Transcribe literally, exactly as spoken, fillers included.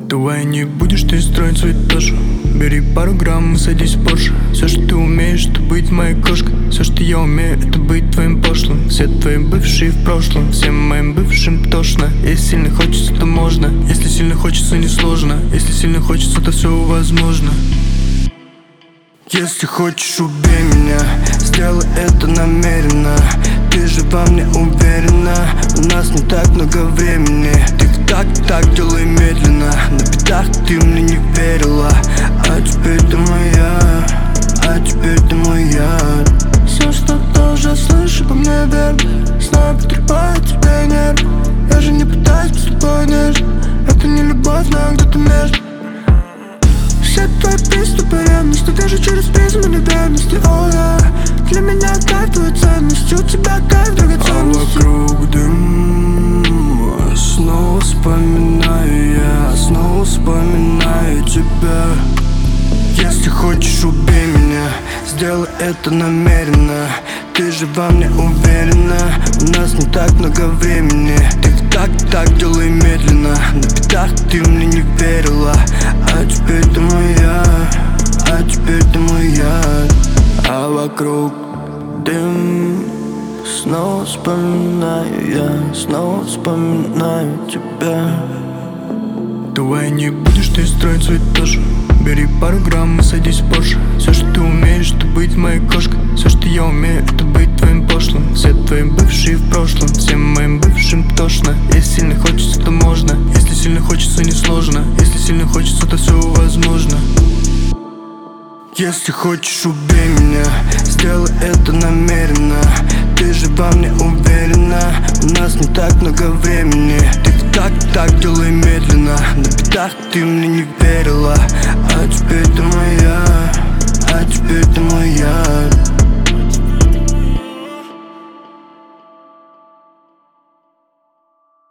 Давай не будешь ты строить свой тоже. Бери пару грамм и садись в Порше. Все, что ты умеешь, это быть моей кошкой. Все, что я умею, это быть твоим пошлым. Все твои бывшие в прошлом, всем моим бывшим тошно. Если сильно хочется, то можно. Если сильно хочется, не сложно. Если сильно хочется, то все возможно. Если хочешь, убей меня, сделай это намеренно. Ты же во мне уверена, у нас не так много времени. Тик-так, так, делай медленно. На бедах ты мне не верила, а теперь ты моя, а теперь ты моя. Все, что ты уже слышишь, по мне верно. Снова потрепаю тебе нервы. Я же не пытаюсь быть с тобой нежно. Это не любовь, но где-то между. Все твои приступы ревности вижу через призму неверности. О, да, для меня кайф твоя ценность, у тебя кайф драгоценность. А вокруг дым, снова вспоминаю я, снова вспоминаю тебя. Если хочешь, убей меня, сделай это намеренно. Ты же во мне уверена, у нас не так много времени. Тик-так, так, делай медленно. На бедах ты мне не верила, а теперь ты моя, а теперь ты моя. А вокруг дым, снова вспоминаю я, снова вспоминаю тебя. Давай не будешь ты строить свой тоже. Бери пару грамм и садись в Порше. Все, что ты умеешь, это быть моей кошкой. Все, что я умею, это быть твоим пошлым. Все твои бывшие в прошлом, всем моим бывшим тошно. Если сильно хочется, то можно. Если сильно хочется, не сложно. Если сильно хочется, то все возможно. Если хочешь, убей меня, сделай это намеренно. Ты же во мне уверена, у нас не так много времени. Тик-так, так, делай медленно. На бедах ты мне не верила, а теперь ты моя, а теперь ты моя.